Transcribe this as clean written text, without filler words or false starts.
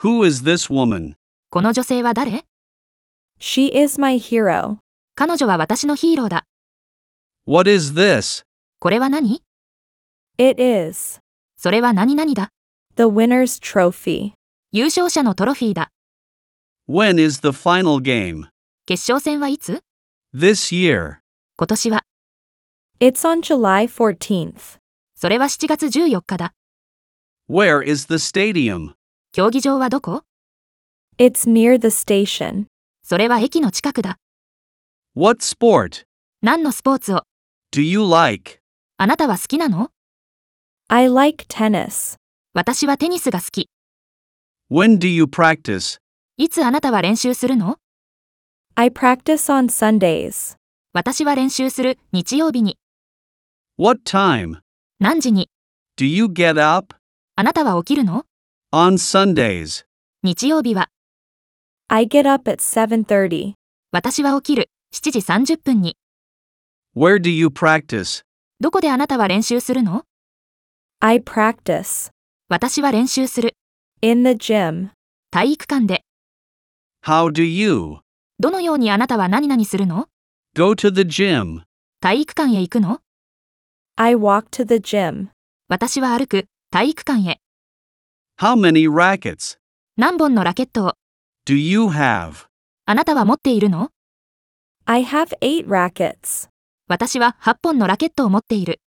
Who is this woman? この女性は誰？ She is my hero. 彼女は私のヒーローだ。 What is this? これは何？ It is それは何々だ。 the winner's trophy. 優勝者のトロフィーだ。 When is the final game? 決勝戦はいつ？ This year. 今年は。 It's on July 14th. それは7月14日だ。 Where is the stadium? 競技場はどこ？ It's near the station. それは駅の近くだ。 What sport 何のスポーツを？ do you like? あなたは好きなの？ I like tennis. 私はテニスが好き。 When do you practice? いつあなたは練習するの？ I practice on Sundays. 私は練習する日曜日に。 What time 何時に？ do you get up? あなたは起きるの？ On Sundays. 日曜日は。 I get up at 7:30. 私は起きる7時30分に。 Where do you practice? どこであなたは練習するの？ I practice 私は練習する。 in the gym. 体育館で。 How do you どのようにあなたは何々するの？ go to the gym? 体育館へ行くの？ I walk to the gym. 私は歩く体育館へ。 How many rackets 何本のラケットを？ do you have? あなたは持っているの？ I have 8 rackets. 私は8本のラケットを持っている。